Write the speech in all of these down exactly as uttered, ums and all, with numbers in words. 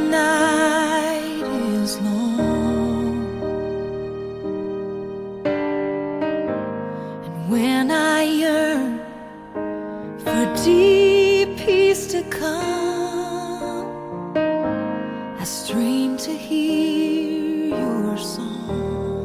night is long, and when I yearn for deep peace to come, I strain to hear your song.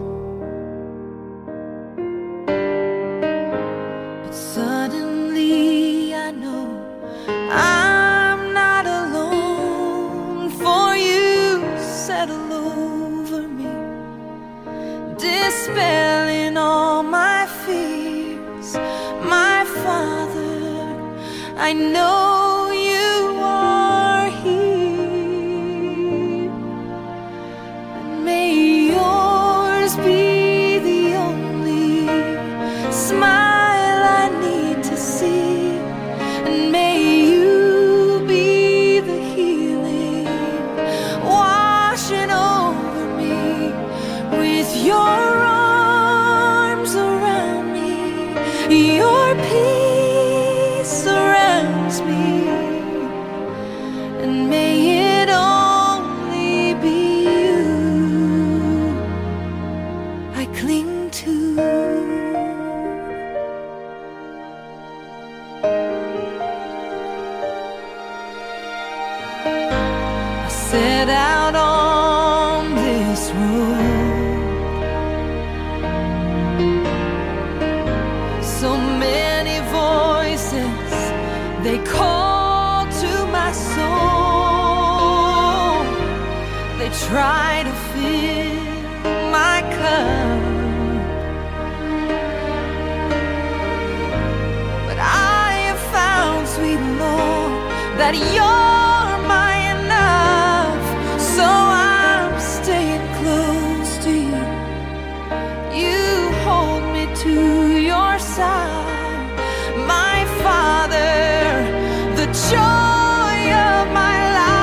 But suddenly I know I'm not alone, for you settle over me, dispelling all my fears. My Father, I know you are here, and may yours be the only smile I need to see, and may you be the healing washing over me with your arms around me. Your peace surrounds me, and may it only be you I cling to. I set out on this road, so many voices, they call to my soul. They try to fill my cup, but I have found, sweet Lord, that you're my enough. So I'm staying close to you. You hold me to your side, my Father, the joy of my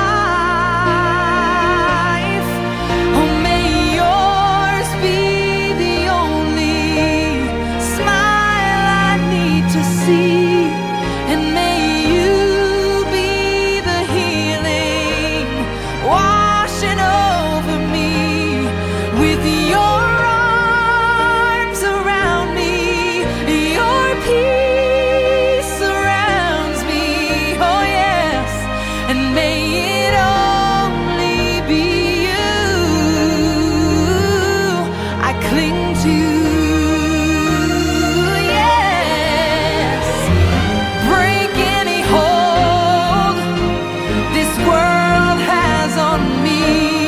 life. Oh, may yours be the only smile I need to see, and may you be the healing washing over me with your arms around me. Your peace surrounds me, oh yes, and may it only be you I cling to. Yes, break any hold this world has on me.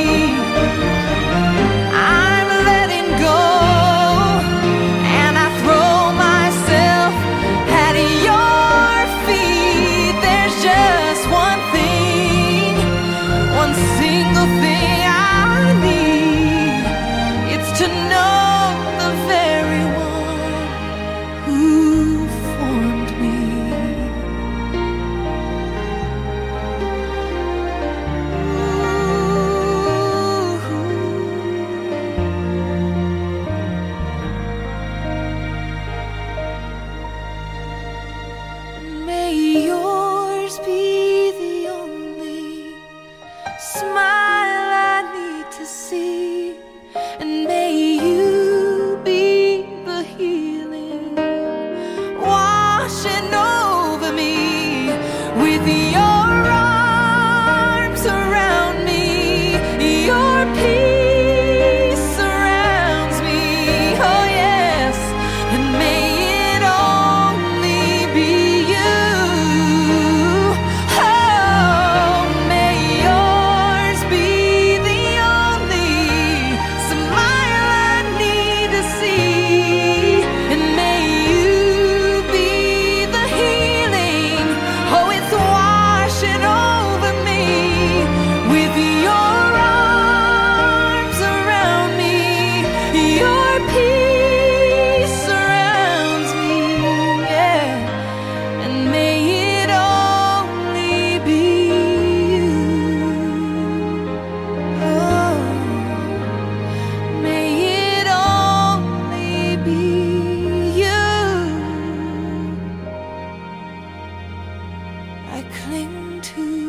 I'm letting go, and I throw myself at your feet. There's just one thing, one single thing I need. It's to know the very one who formed me. May yours be the only smile I need to see, and may you be the healing washing over me with your arms around me. Your peace surrounds me, oh yes, and may it only be you. Oh, may yours be the only smile I need to see, and may you be the healing. Oh, it's washing over me with your arms around me. Your peace surrounds me, yeah, and may it only be you. Oh, may it only be you I cling to.